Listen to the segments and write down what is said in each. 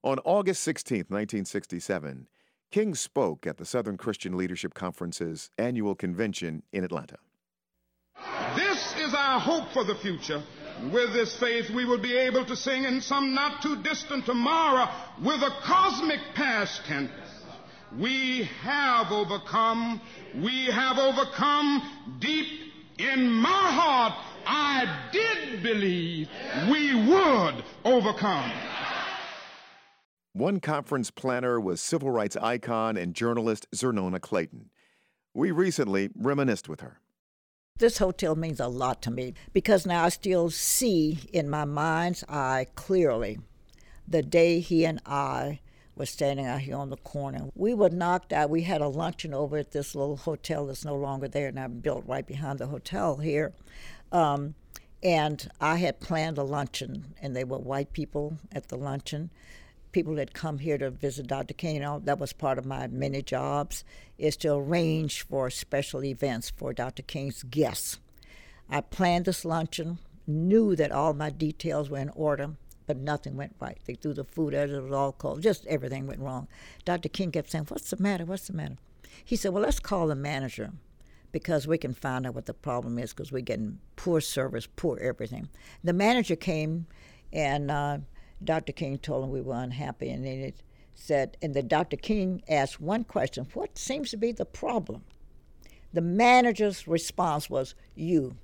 On August 16, 1967, King spoke at the Southern Christian Leadership Conference's annual convention in Atlanta. This is our hope for the future. With this faith, we will be able to sing in some not too distant tomorrow with a cosmic past tense. We have overcome. We have overcome. Deep in my heart, I did believe we would overcome. One conference planner was civil rights icon and journalist Zernona Clayton. We recently reminisced with her. This hotel means a lot to me because now I still see in my mind's eye clearly the day he and I were standing out here on the corner. We were knocked out. We had a luncheon over at this little hotel that's no longer there, and I built right behind the hotel here. And I had planned a luncheon, and they were white people at the luncheon. People that come here to visit Dr. King. That was part of my many jobs, is to arrange for special events for Dr. King's guests. I planned this luncheon, knew that all my details were in order, but nothing went right. They threw the food at it, it was all cold. Just everything went wrong. Dr. King kept saying, "What's the matter? What's the matter?" He said, "Well, let's call the manager because we can find out what the problem is because we're getting poor service, poor everything." The manager came and Dr. King told him we were unhappy, and then it said, and the Dr. King asked one question: "What seems to be the problem?" The manager's response was, "You.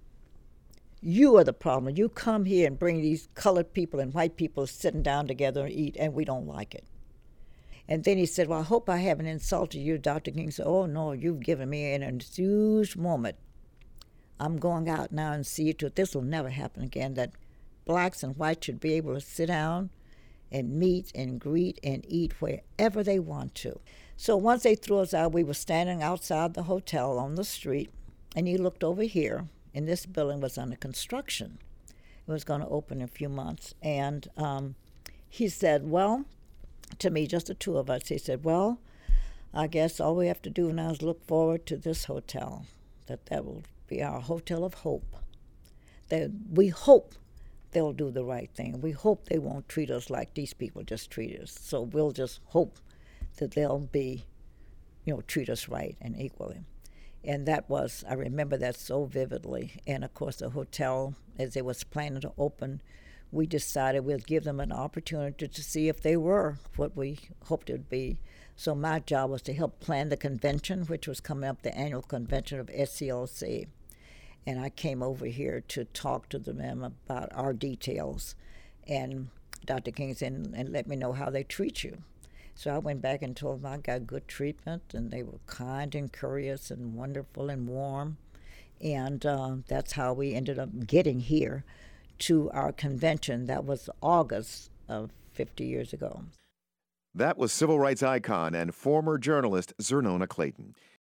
You are the problem. You come here and bring these colored people and white people sitting down together and eat, and we don't like it." And then he said, "Well, I hope I haven't insulted you." Dr. King said, "Oh, no, you've given me an enthused moment. I'm going out now and see to it this will never happen again, that blacks and whites should be able to sit down and meet and greet and eat wherever they want to." So once they threw us out, we were standing outside the hotel on the street, and he looked over here, and this building was under construction. It was going to open in a few months. And he said, well, to me, just the two of us, he said, "Well, I guess all we have to do now is look forward to this hotel, that will be our hotel of hope. That we hope they'll do the right thing. We hope they won't treat us like these people just treat us. So we'll just hope that they'll be, treat us right and equally." And that was, I remember that so vividly. And of course, the hotel, as it was planning to open, we decided we'd give them an opportunity to see if they were what we hoped it would be. So my job was to help plan the convention, which was coming up, the annual convention of SCLC. And I came over here to talk to them about our details. And Dr. King said, "And let me know how they treat you." So I went back and told them I got good treatment, and they were kind and courteous and wonderful and warm. And that's how we ended up getting here to our convention. That was August of 50 years ago. That was civil rights icon and former journalist Zernona Clayton.